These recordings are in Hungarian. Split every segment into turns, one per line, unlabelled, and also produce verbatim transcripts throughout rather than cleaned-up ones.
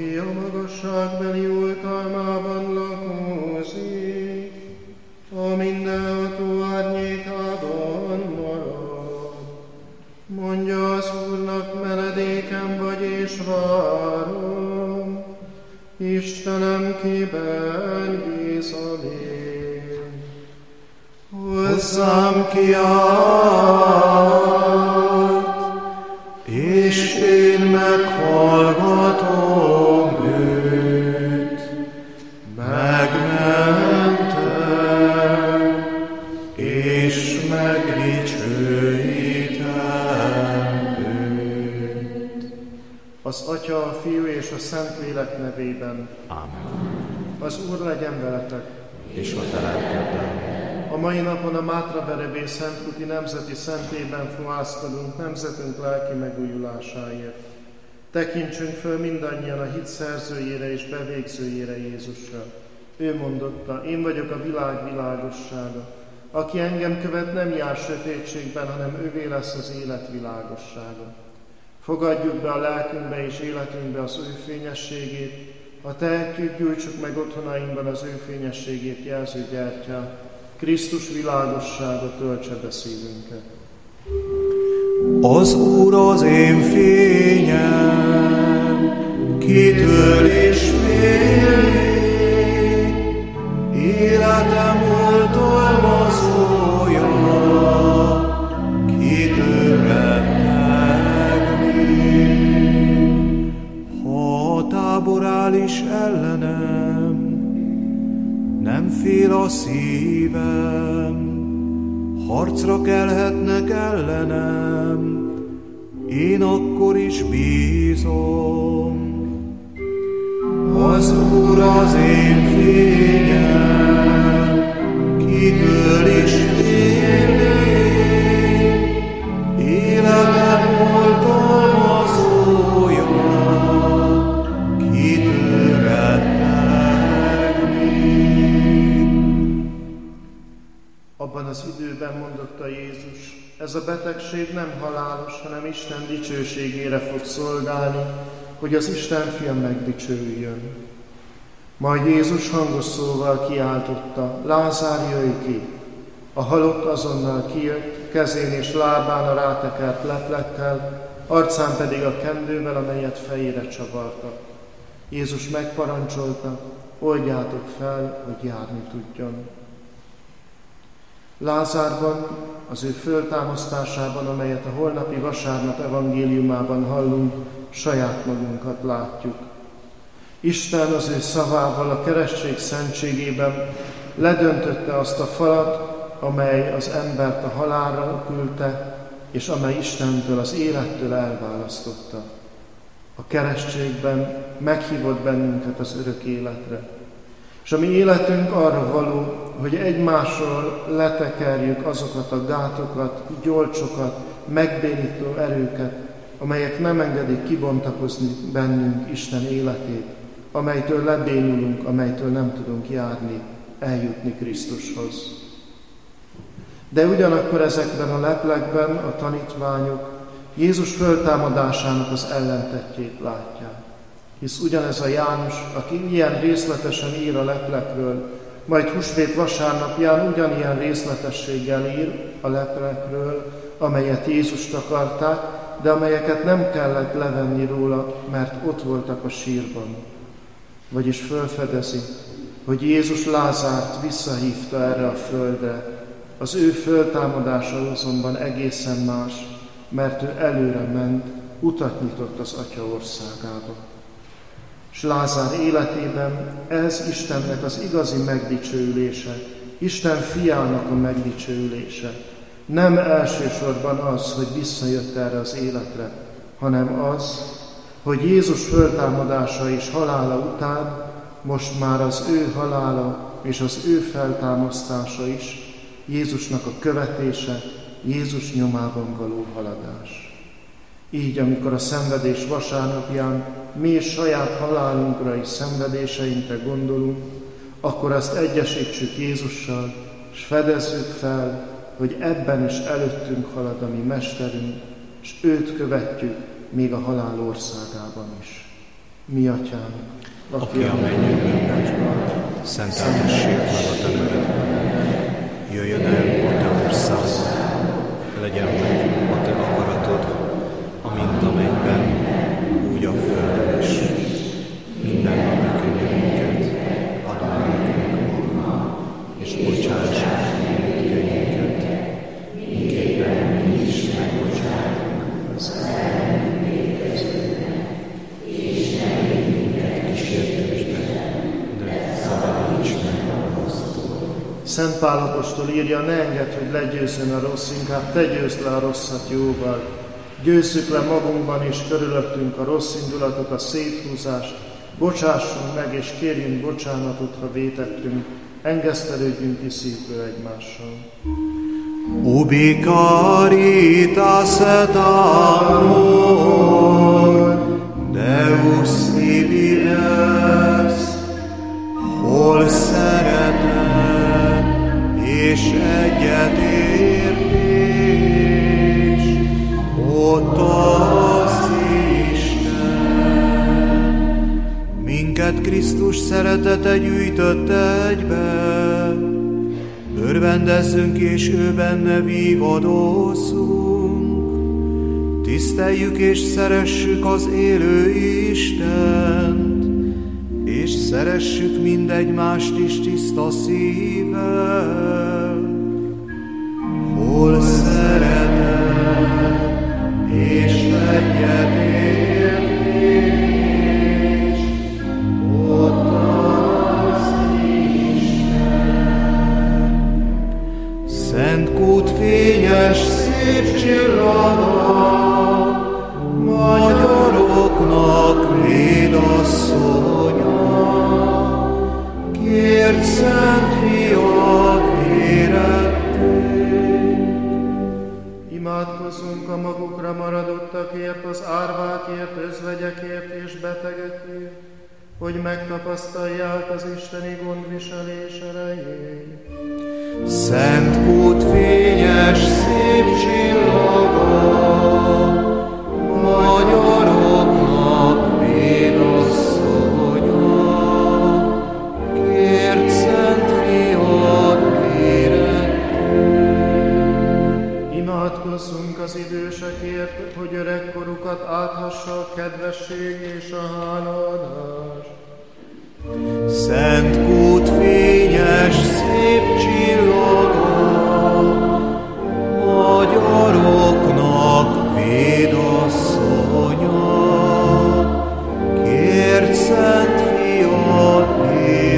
aki a magasságbeli oltalmában lakózik, a mindenható árnyékában marad. Mondja az Úrnak, menedékem vagy és várom, Istenem, kiben bízom én. Hozzám kiált, és én meghallgatom őt, megmentem, és megdicsőítem őt. Az Atya, a Fiú és a Szentlélek nevében.
Ámen.
Az Úr legyen veletek.
És a te lelkeddel.
A mai napon a Mátraverebé Szentkuti Nemzeti Szentében fohászkodunk nemzetünk lelki megújulásáért. Tekintsünk föl mindannyian a hit szerzőjére és bevégzőjére, Jézusra. Ő mondotta, én vagyok a világ világossága. Aki engem követ, nem jár sötétségben, hanem ővé lesz az élet világossága. Fogadjuk be a lelkünkbe és életünkbe az ő fényességét, ha tehetjük, gyújtsuk meg otthonainkban az ő fényességét jelző gyertyát. Krisztus világossága töltse be szívünket.
Az Úr az én fényem, kitől is félik, életem oltalmazója, kitől rettegnék. Ha a tábor áll is ellenem, nem fél a szívem, harcra kelhetnek ellenem, én akkor is bízom. Az Úr az én fényem, kitől is félik, életem oltalmazója, kitől rettegnék.
Abban az időben mondotta Jézus, ez a betegség nem halálos, hanem Isten dicsőségére fog szolgálni, hogy az Isten fia megdicsőjön. Majd Jézus hangos szóval kiáltotta, Lázár, jöjj ki! A halott azonnal kijött, kezén és lábán a rátekert leplekkel, arcán pedig a kendővel, amelyet fejére csavartak. Jézus megparancsolta, oldjátok fel, hogy járni tudjon. Lázárban, az ő föltámasztásában, amelyet a holnapi vasárnap evangéliumában hallunk, saját magunkat látjuk. Isten az ő szavával, a keresztség szentségében ledöntötte azt a falat, amely az embert a halálra küldte, és amely Istentől, az élettől elválasztotta. A keresztségben meghívott bennünket az örök életre. És a mi életünk arra való, hogy egymásról letekerjük azokat a gátokat, gyolcsokat, megbénító erőket, amelyek nem engedik kibontakozni bennünk Isten életét, amelytől lebénulunk, amelytől nem tudunk járni, eljutni Krisztushoz. De ugyanakkor ezekben a leplekben a tanítványok Jézus föltámadásának az ellentettjét látják. Hisz ugyanez a János, aki ilyen részletesen ír a leplekről, majd húsvét vasárnapján ugyanilyen részletességgel ír a leplekről, amelyet Jézust akarták, de amelyeket nem kellett levenni róla, mert ott voltak a sírban. Vagyis felfedezi, hogy Jézus Lázárt visszahívta erre a földre, az ő föltámadása azonban egészen más, mert ő előre ment, utat nyitott az Atya országába. S Lázár életében ez Istennek az igazi megdicsőülése, Isten fiának a megdicsőülése. Nem elsősorban az, hogy visszajött erre az életre, hanem az, hogy Jézus föltámadása és halála után most már az ő halála és az ő feltámasztása is Jézusnak a követése, Jézus nyomában való haladás. Így, amikor a szenvedés vasárnapján mi is saját halálunkra és szenvedéseinkre gondolunk, akkor azt egyesítsük Jézussal, és fedezzük fel, hogy ebben is előttünk halad a mi mesterünk, és őt követjük még a halál országában is. Mi atyánk,
aki a mennyekben vagy, szenteltessék meg a te neved. Jöjjön el a te országod, legyen meg a te akaratod, amint a mennyben, úgy a földön is. Minden napi kenyerünket add meg nekünk ma, és bocsáss meg vétkeinket, miképpen mi is megbocsátunk az ellenségeinknek, és ne vigy minket kísértésbe, de szabadíts meg a rossztól.
Szent Pál apostol írja, ne engedd, hogy legyőzzön a rossz, inkább te győzd le a rosszat jóval. Győzzük le magunkban és körülöttünk a rossz indulatot, a széthúzást, bocsássunk meg és kérjünk bocsánatot, ha vétettünk, engesztelődjünk ki szívből egymással.
Ubi caritas et amor, Deus ibi est, hol szeretet és egyetértés, ott az Isten. Minket Krisztus szeretete gyűjtött egybe, örvendezzünk és ő benne vívadozzunk. Tiszteljük és szeressük az élő Istent, és szeressük mindegymást is tiszta szívvel. Hol szeretet és egyetértés, ott az Isten. Szent kút fényes, szép csillaga, magyaroknak védasszonya, kért szent fiad érettünk.
Imádkozzunk a magukra maradottakért, az árvákért, özvegyekért és betegekért, hogy megtapasztalják az isteni gondviselés erejét.
Szent kút fényes, szép csillaga, magyaroknak védasszonya, kért szent fiad érettünk.
Imádkozzunk az idősekért, hogy öregkorukat áthassa a kedvesség és a hálaadás.
Szent kút fényes, szép csillaga, magyaroknak védasszonya, kért szent fiad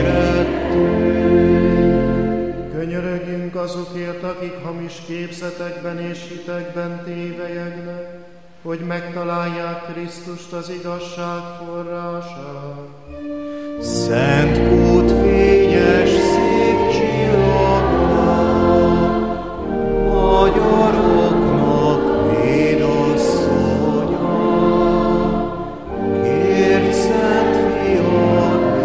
érettünk.
Könyörögjünk azokért, akik hamis képzetekben és hitekben tévelyegnek, hogy megtalálják Krisztust, az igazság forrását.
Szent kút fényes, szép csillaga, magyaroknak védasszonya, kért szent fiad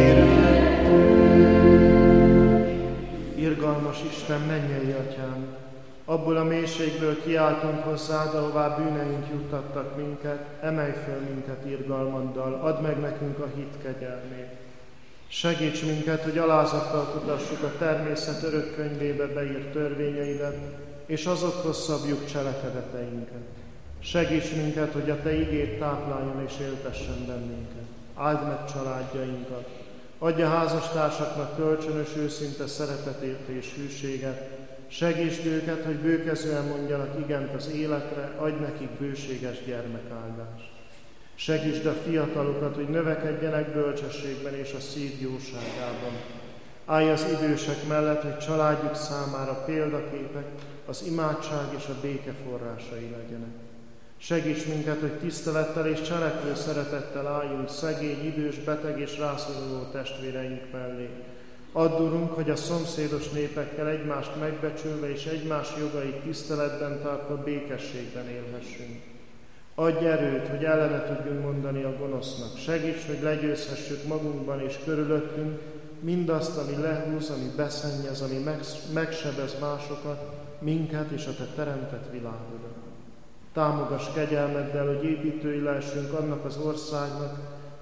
érettünk.
Irgalmas Isten, mennyei Atyám, abból a mélységből kiáltunk hozzád, ahová bűneink juttattak minket, emelj föl minket irgalmaddal, add meg nekünk a hit kegyelmét. Segíts minket, hogy alázattal kutassuk a természet örök könyvébe beírt törvényeidet, és azokhoz szabjuk cselekedeteinket. Segíts minket, hogy a te igéd tápláljon és éltessen bennünket. Áld meg családjainkat, adj a házastársaknak kölcsönös őszinte szeretetét és hűséget, segítsd őket, hogy bőkezően mondjanak igent az életre, adj nekik bőséges gyermekáldást. Segítsd a fiatalokat, hogy növekedjenek bölcsességben és a szív jóságában. Állj az idősek mellett, hogy családjuk számára példaképek, az imádság és a béke forrásai legyenek. Segíts minket, hogy tisztelettel és cselekvő szeretettel álljunk szegény, idős, beteg és rászoruló testvéreink mellé. Add, Urunk, hogy a szomszédos népekkel egymást megbecsülve és egymás jogait tiszteletben tartva békességben élhessünk. Adj erőt, hogy ellene tudjunk mondani a gonosznak. Segíts, hogy legyőzhessük magunkban és körülöttünk mindazt, ami lehúz, ami beszennyez, ami megsebez másokat, minket és a te teremtett világodat. Támogass kegyelmeddel, hogy építői lehessünk annak az országnak,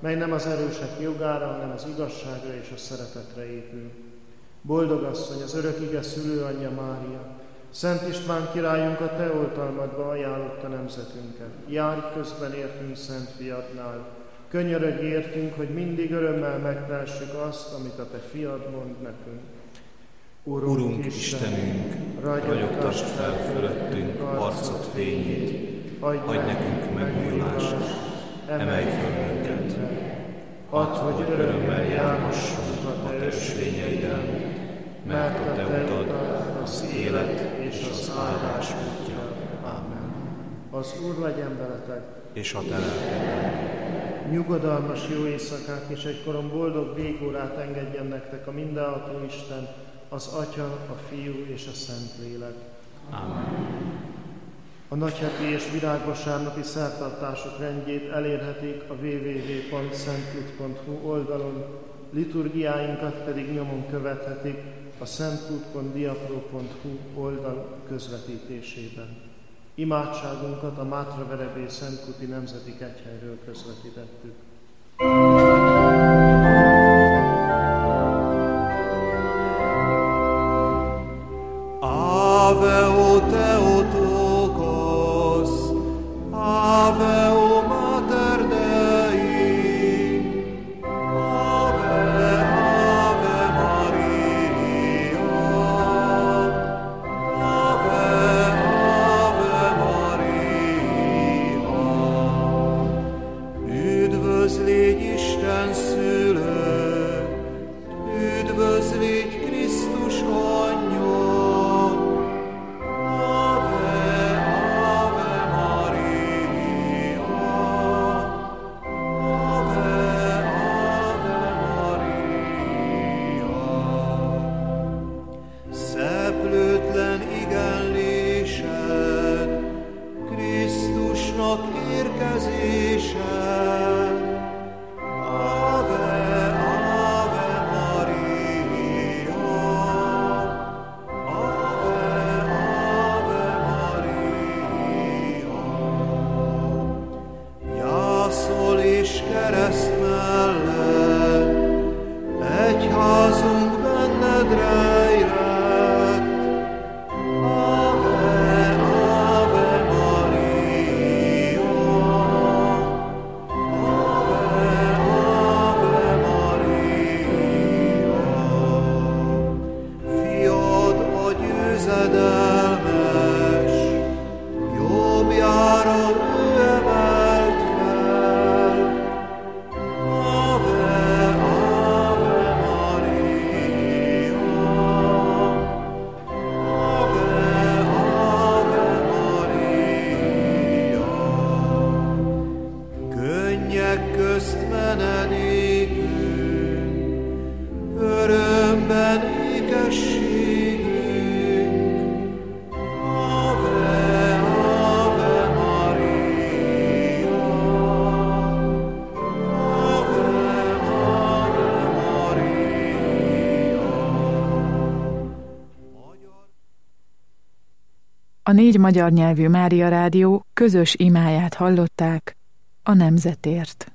mely nem az erősek jogára, hanem az igazságra és a szeretetre épül. Boldog asszony, az örök ige szülőanyja Mária, Szent István királyunk a te oltalmadba ajánlotta nemzetünket. Járj közben értünk Szent Fiadnál, könyörögj értünk, hogy mindig örömmel megtehessük azt, amit a te fiad mond nekünk.
Urunk, Urunk Istenünk, ragyogtasd fel fölöttünk arcod fényét, adj nekünk megújulást, emelj föl minket. Add, hogy örömmel járhassunk a te ösvényeiden, mert a te utad az élet és az áldás útja. Ámen.
Az Úr legyen veletek,
és a te lelkeddel.
Nyugodalmas jó éjszakát és egykoron boldog végórát engedjen nektek a mindenható Isten, az Atya, a Fiú és a Szentlélek.
Ámen.
A nagyheti és virágvasárnapi szertartások rendjét elérhetik a double-u double-u double-u pont szentlut pont hu oldalon, liturgiáinkat pedig nyomon követhetik a szentlut pont diapro pont hu oldal közvetítésében. Imádságunkat a Mátraverebé Szentkuti Nemzeti Kegyhelyről közvetítettük.
Ave o Theotokos, Ave o Mater Dei, Ave, Ave Maria, Ave, Ave Maria. Üdvözlégy Isten szülő, üdvözlégy Krisztus anyja,
A négy magyar nyelvű Mária Rádió közös imáját hallották a nemzetért.